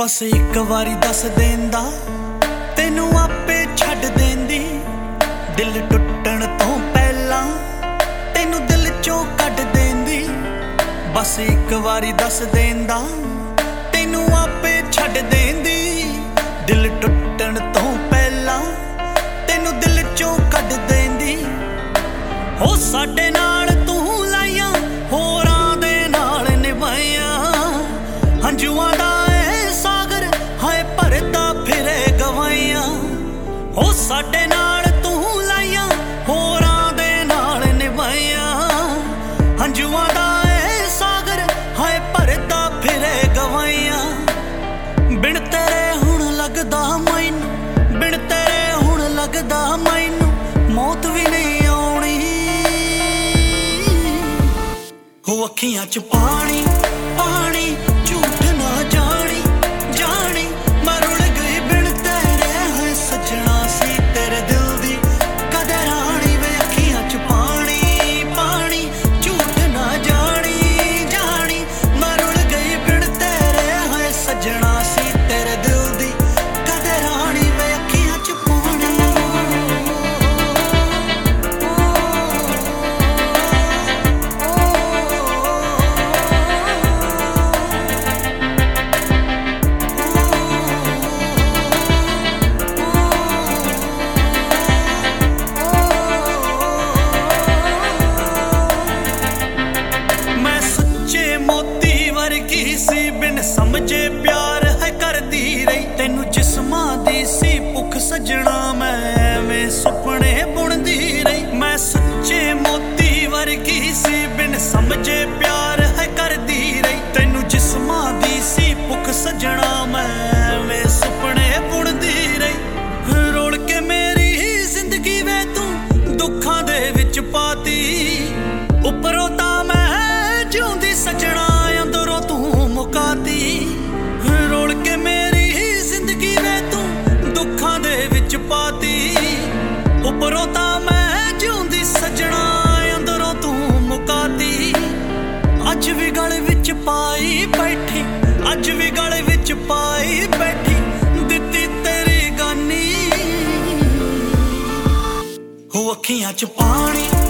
बस एक वारी दस देंदा तेनू आपे छड्ड देंदी। दिल टुटण तो पहला तेनू दिल चों कढ देंदी। बस एक वारी दस देंदा तेनू आपे छड्ड देंदी। दिल टुटण तो पहला तेनू दिल चों कढ देंदी। हो साडे नाल तू लाइयां होरां दे नाल निभाइयां। हंजुआं दा सागर हाय भरदा फिरे गवाइयां। हो साडे नाल तू लाइयां होरां दे नाल निभाइयां। हंजुआं दा सागर हाय भरदा फिरे गवाइयां। बिन तेरे हुण लगदा मैनू, बिन तेरे हुण लगदा मैनू मौत भी नहीं आउणी। हो अखियां च पानी पानी झूठ ना जानी जानी। मैं रुल गई बिन तेरे है सजना सी तेरे दिल दी कदरानी। वे अखियां च पानी पानी झूठ ना जानी जानी। मैं रुल गई बिन तेरे है सजना सी तेरे दिल दी कदरानी। वे अखियां च पानी मोती वर्गी सी बिन समझे प्यार है करदी रही। तेनू जिस्मां दी सी भुख सजना मैं में सुपने बुनदी रही। मैं सच्चे मोती वर्गी सी बिन समझे प्यार है करदी रही। तेनू जिस्मां दी सी भुख सजना मैं में सुपने बुनदी रही। रोल के मेरी जिंदगी वे तू दुखां दे विच पाती। उपरों तां मैं जिउंदी सजना अंदरों तू मुकाती। रोल के मेरी जिंदगी वे तू दुखां दे विच पाती। उपरों तां मैं जिउंदी सजना अंदरों तू मुकाती। अज भी गल विच पाई बैठी, अज भी गल विच पाई बैठी दित्ती तेरी गानी। हो अखियां च पानी